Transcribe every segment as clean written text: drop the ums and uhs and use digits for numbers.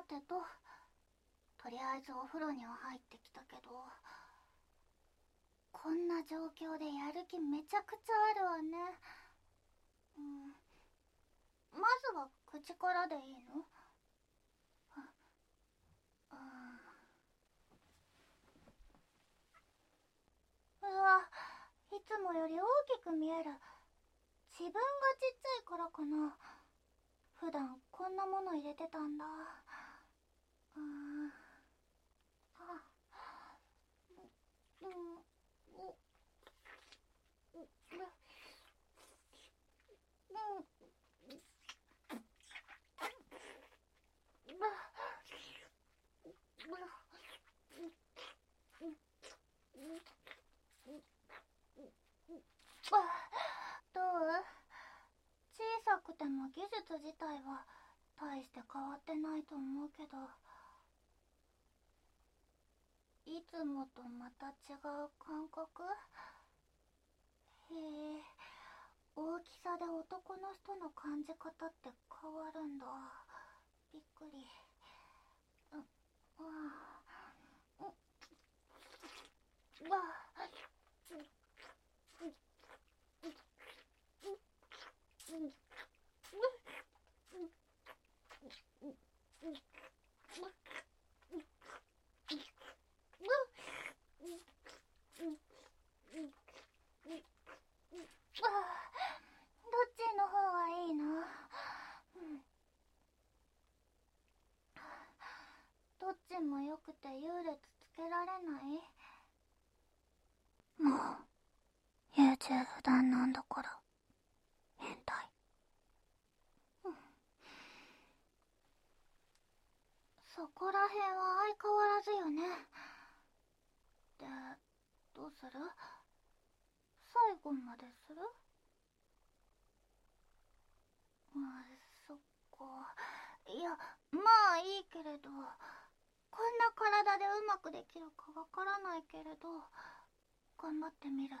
てと、とりあえずお風呂には入ってきたけど、こんな状況でやる気めちゃくちゃあるわね。まずは口からでいいの？うわ、いつもより大きく見える。自分がちっちゃいからかな。普段こんなもの入れてたんだ。どう？小さくても技術自体は大して変わってないと思うけど、いつもとまた違う感覚？へえ、大きさで男の人の感じ方って変わるんだ。びっくり。どっちの方がいいの？どっちもよくて優劣つけられない？もう優柔不断なんだから、変態。そこらへんは相変わらずよね。で、どうする？最後までする？そっか。いや、まあいいけれど、こんな体でうまくできるかわからないけれど、頑張ってみる。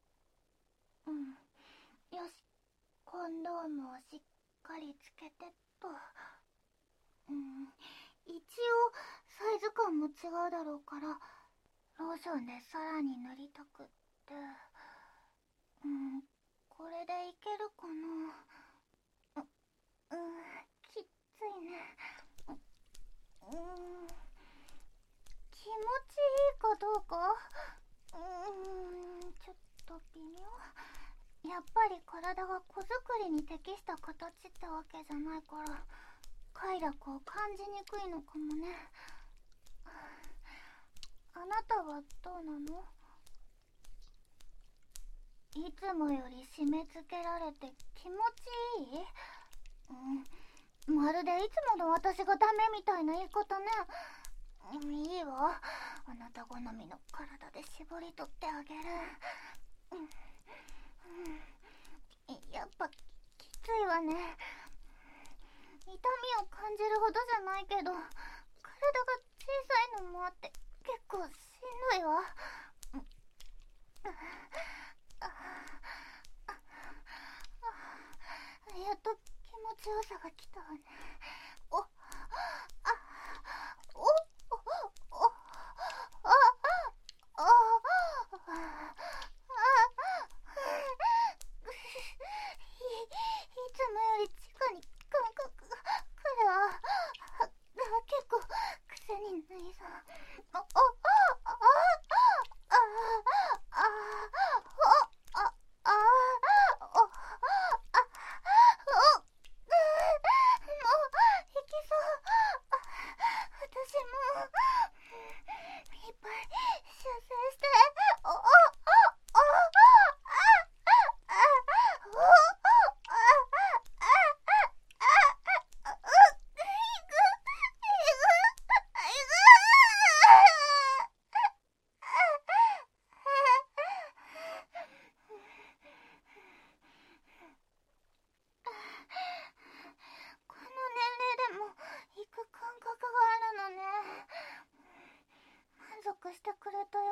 よし、コンドームをしっかりつけてっと。一応サイズ感も違うだろうから、ローションでさらに塗りたくって。これでいけるかな？きっついね。気持ちいいかどうか？ちょっと微妙。やっぱり体が子作りに適した形ってわけじゃないから、快楽を感じにくいのかもね。あなたはどうなの？いつもより締め付けられて気持ちいい？まるでいつもの私がダメみたいな言い方ね。いいわ、あなた好みの体で絞り取ってあげる。やっぱきついわね。痛みを感じるほどじゃないけど、体が小さいのもあって結構しんどいわ。やっと気持ちよさが来たわね。いつもより直に感覚が来るわ。結構癖になりそう。私もいっぱい修正して。この年齢でも行く感覚があるのね。満足してくれたよ